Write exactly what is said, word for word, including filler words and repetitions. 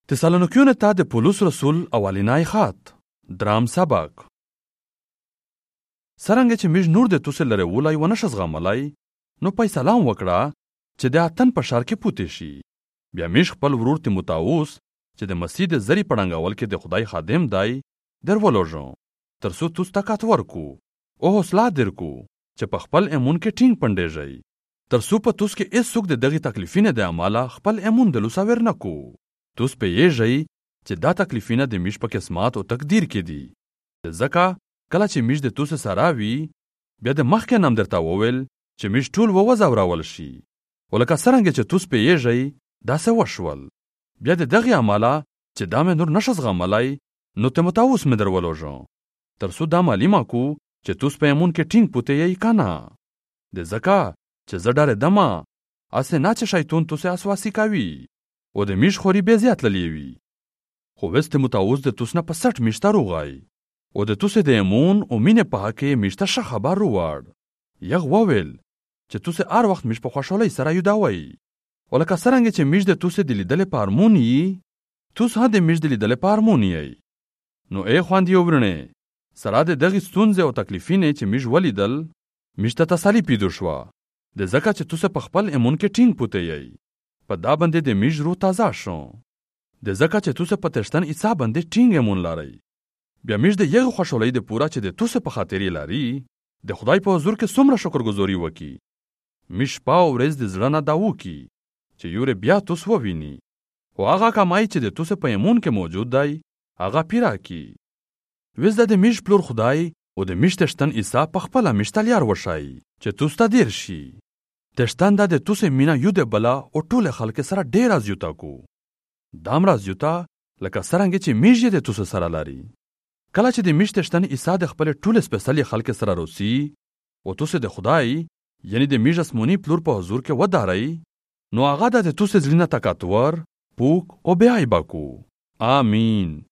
تسالونیکیانو ته د پولس رسول اولینای خط درام سبق. سرنګه چې میږ نور د توسه لره ولای ونه شزغملای نو پای سلام وکړه چې د اتن په شار کې پوتې شي. بیا میږ خپل ورور تیموتاوس چې د مسیح د زری پړنګول کې د خدای خادم دی درولوژو ترڅو توس طاقت ورکو او حوصله درکو چې په خپل ایمون کې ټینګ پندېږي ترڅو په توس کې هیڅ څوک د دغه تکلیفینه د عمله خپل ایمون د لوساور نکو. توس په یېږي چې دا تکلیفینه د میږ په قسمت او تقدیر کې دي. ځکه کله چې میږ د توس سره وي بیا د مخکې نام درته وویل چې میږ ټول ووځوراول شي. ولکه څرنګه چې توس په یېږي داسې وشول. بیا د دغه عمله چې دا مې نور نشه زغملی نو تیموتاوس مې درولوژو ترڅو دا معلومه کو چې توس په ایمون کې ټینګ پوتې یې که نه. د ځکه چې زه ډارېدمه هسې نه چې شیطون توسې اسواسي کوي او د میږ خوري بې زیات تللی وي. خو وس تیموتاوس د توس نه په سټ میږ ته روغی او د توسې د ایمون او مینې په حق کې میږ ته ښه خبر ووړ. یغ وویل چې توسې هر وخت میږ په خوشحالۍ سره یودوئ. ولکه څرنګه چې میږ د توسې د لیدلې په ارمون یي توس هم د میږ د لیدلې په ارمون یی. نو ای خویندې ورونې سره د دغې ستونزې او تکلیفینې چې میږ ولیدل میږ ته تسلي پیدا شوه. د ځکه چې توسې په خپل ایمون کې ټینګ پوتې یی. په دا باندې د میږ روح تازه شو. د ځکه چې توسې په تشتن عیسی باندې ټینګ ایمون لرئ. بیا میږ د یغه خوشحالۍ د پوره چې د توسې په خاطر یې لري د خدای په حضور کې څومره شکرګزاري وکړي. میږ شپه او ورځ د زړه نه دا وکړي چې یورې بیا توس وویني خو هغه کمای چې د توسې په ایمون کې موجود دی هغه پیرا کړي. وزده د میږ پلور خدای او د میږ تشتن عیسی په خپله میږ ته لیار وښایي چې توس ته دیر شي. تشتن دا د توسې مینه یو د بله او ټولې خلکې سره ډېره زیاته کو. دا هم رازیوته لکه څرنګه چې میږ یې د توسې سره لري. کله چې د میږ تشتن عیسی د خپلې ټولې سپېڅلې خلکې سره روسي او توسې د خدای یعنی د میږ اسموني پلور په حضور کې ودارئ نو هغه د توسې زړه نه طاقتور پوک او بې عیبه کو. آمین.